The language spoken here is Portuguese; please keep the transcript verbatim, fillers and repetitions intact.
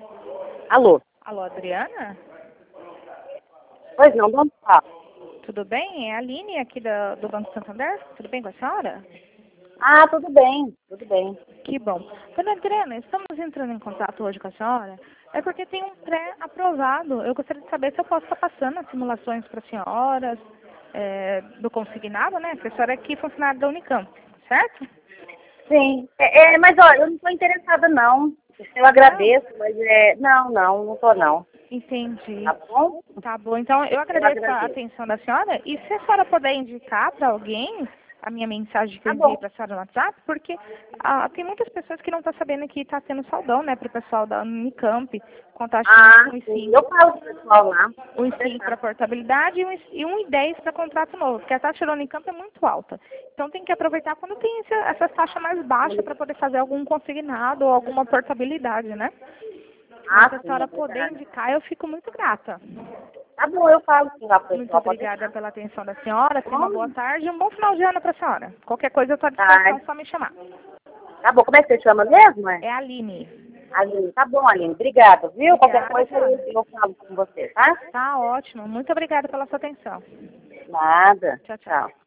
Alô? Alô, Adriana? Pois não, vamos falar. Tudo bem? É a Aline aqui da, do Banco Santander. Tudo bem com a senhora? Ah, tudo bem, tudo bem. Que bom. Dona Adriana, estamos entrando em contato hoje com a senhora. É porque tem um pré-aprovado. Eu gostaria de saber se eu posso estar passando as simulações para as senhoras é, do consignado, né? Que a senhora é aqui funcionária da Unicamp, certo? Sim, é, é, mas olha, eu não estou interessada não. Eu Não? agradeço, mas é. Não, não, não estou não. Entendi. Tá bom? Tá bom. Então, eu Eu agradeço a agradeço. atenção da senhora. E se a senhora puder indicar para alguém a minha mensagem que eu Tá enviei bom. para a senhora no WhatsApp, porque ah, tem muitas pessoas que não estão sabendo que está tendo saldão, né, para o pessoal da Unicamp, com taxinha de Ah, um e sim. Eu cinco. falo pro pessoal lá. um e Pode cinco para deixar. portabilidade e um e um e dez para contrato novo, porque a taxa da Unicamp é muito alta. Então tem que aproveitar quando tem esse, essa taxa mais baixa para poder fazer algum consignado ou alguma portabilidade, né? Mas se Ah, a sim, é senhora puder verdade. indicar, eu fico muito grata. Tá bom, eu falo sim lá pro Muito pessoal, pode obrigada deixar. pela atenção da senhora. Tenha uma boa Bom, tarde e um bom final de ano para a senhora. Qualquer coisa eu estou à tá. disposição, só me chamar. Tá bom, como é que você chama mesmo, é? É a Aline. Aline, tá bom, Aline. Obrigada, viu? Qualquer Obrigada, coisa eu, senhora. eu falo com você, tá? Tá ótimo. Muito obrigada pela sua atenção. Nada. Tchau, tchau. Tchau.